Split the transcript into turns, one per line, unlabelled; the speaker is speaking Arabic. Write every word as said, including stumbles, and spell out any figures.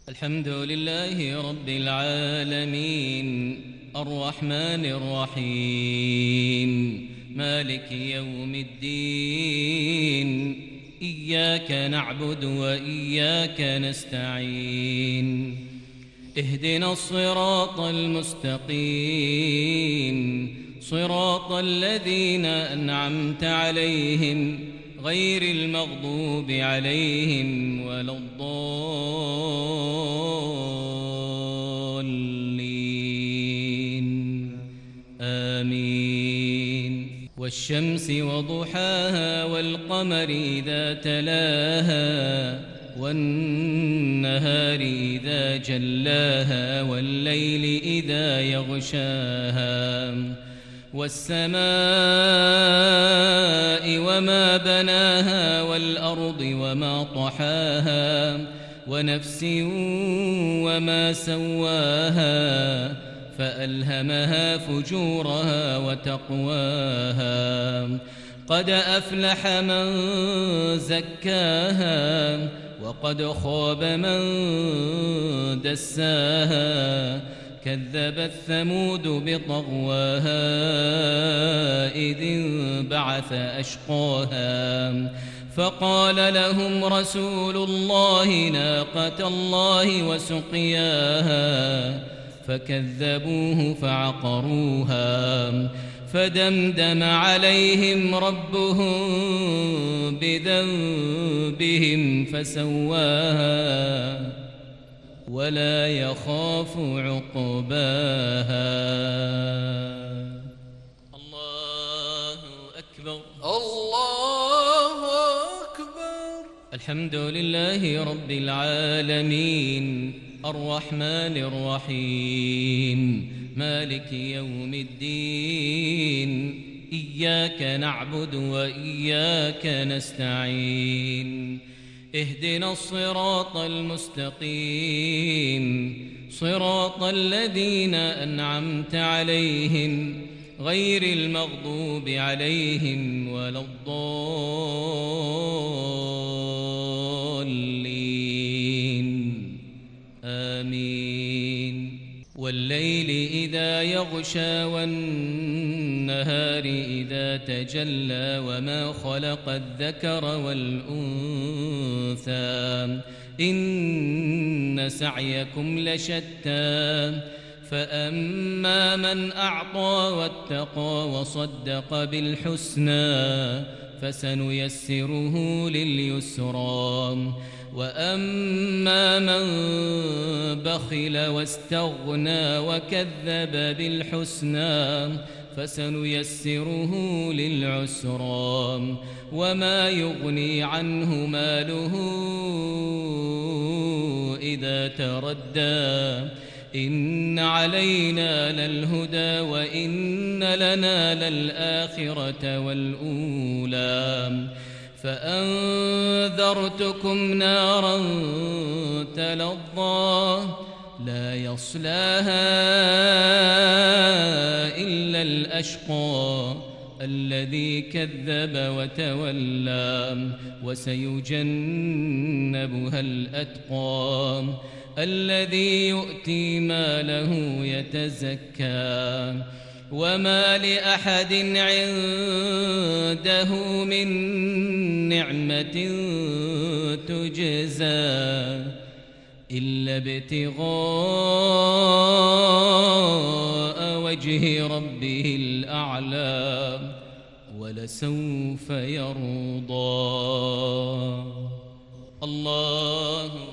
الحمد لله رب العالمين الرحمن الرحيم مالك يوم الدين إياك نعبد وإياك نستعين اهدنا الصراط المستقيم صراط الذين أنعمت عليهم غير المغضوب عليهم ولا الضالين آمين والشمس وضحاها والقمر إذا تلاها والنهار إذا جلاها والليل إذا يغشاها والسماء وما بناها والأرض وما طحاها ونفس وما سواها فألهمها فجورها وتقواها قد أفلح من زكاها وقد خاب من دساها كذبت ثمود بطغواها إذ انبعث أشقاها فقال لهم رسول الله ناقة الله وسقياها فكذبوه فعقروها فدمدم عليهم ربهم بذنبهم فسواها ولا يخاف عقباها. الله أكبر
الله أكبر.
الحمد لله رب العالمين الرحمن الرحيم مالك يوم الدين إياك نعبد وإياك نستعين اهدنا الصراط المستقيم صراط الذين أنعمت عليهم غير المغضوب عليهم ولا الضالين آمين والليل إذا يغشى والنهار إذا تجلى وما خلق الذكر والأنثى إن سعيكم لشتى فأما من أعطى واتقى وصدق بالحسنى فسنيسره لليسرى وأما من بخل واستغنى وكذب بالحسنى فسنيسره للعسرى وما يغني عنه ماله إذا تردى إن علينا للهدى وإن لنا للآخرة والأولى فأنذرتكم نارا تلظى لا يصلاها إلا الأشقى الذي كذب وتولى وسيجنبها الأتقى الذي يؤتي ماله يتزكى وما لأحد عنده من نعمة تجزى إلا ابتغاء وجه ربه الأعلى ولسوف يرضى. الله